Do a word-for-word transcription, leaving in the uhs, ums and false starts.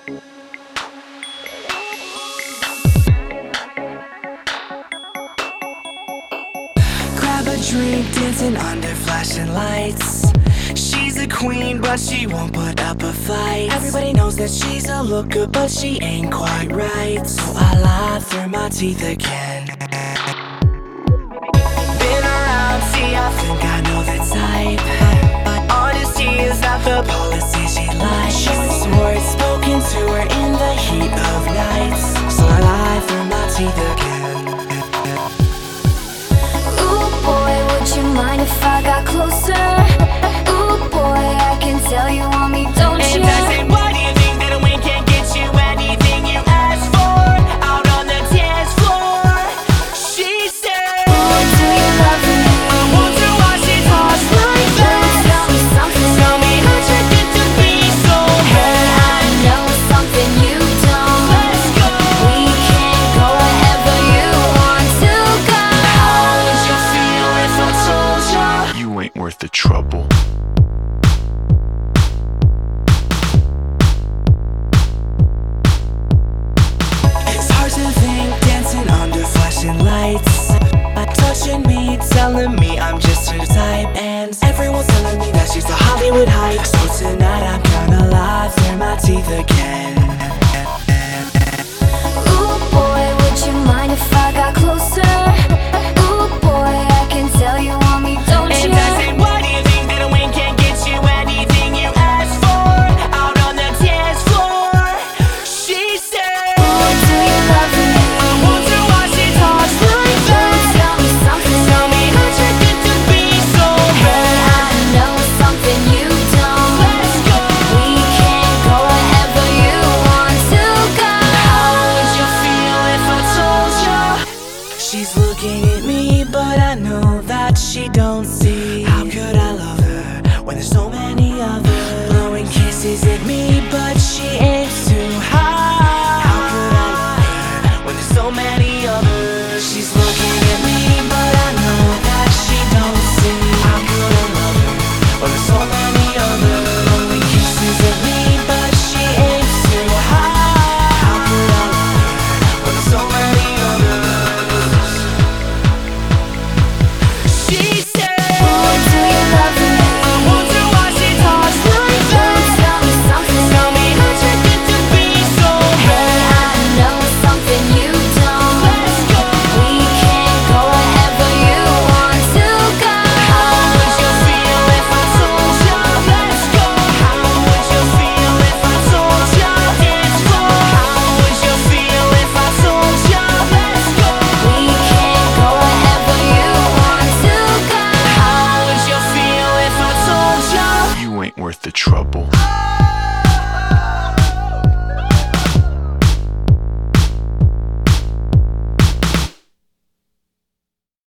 Grab a drink, dancing under flashing lights. She's a queen, but she won't put up a fight. Everybody knows that she's a looker, but she ain't quite right. So I lie through my teeth again. Been around, see, I think I know the type. But honesty is not the policy she likes. She wants words spoken to her in the heat of nights. So I lie through my teeth again. Ooh boy, would you mind if I got closer? Ooh boy, I can tell you want me, don't you? And I said, why do you think that we can't get you anything you ask for? Out on the dance floor. She said, Ooh, do you love me? wonder why she talks like that. Tell me something. Tell me how'd you get to be so Hey, I know something you don't. Let's go. We can go wherever you want to go. How would you feel if I told ya You ain't worth the trouble. It's hard to think, dancing under flashing lights. Touching me, telling me I'm just her type. And everyone's telling me that she's a Hollywood hype. So tonight I'm gonna lie through my teeth again. Ooh boy, would you mind if I got closer? Ooh boy, I can tell you want me, don't you? And I said, why do you think that we can't get you anything you ask for? Out on the dance floor. She said, Ooh, do you love me? wonder why she talks like that. Tell me something. Tell me how'd you get to be so Hey, I know something you don't. Let's go. We can go wherever you want to go. How would you feel if I told ya? She's looking at me, but I know that she don't see. How could I love her when there's so many others? Blowing kisses at me, but she aims too high. How could I love her when there's so many others? She's looking at me, but I know that she don't see. How could I love her when there's so many others? Blowing kisses at me, but she aims too high. How could I love her when there's so many others? She said, Ooh, do you love me? wonder why she talks like that. Tell me something. Tell me how'd you get to be so Hey, I know something you don't. Let's go. We can go wherever you want to go. How would you feel if I told ya? Let's go. How would you feel if I told ya? Dance floor. How would you feel if I told ya? Let's go. We can go wherever you want to go. How would you feel if I told ya? You ain't worth the trouble.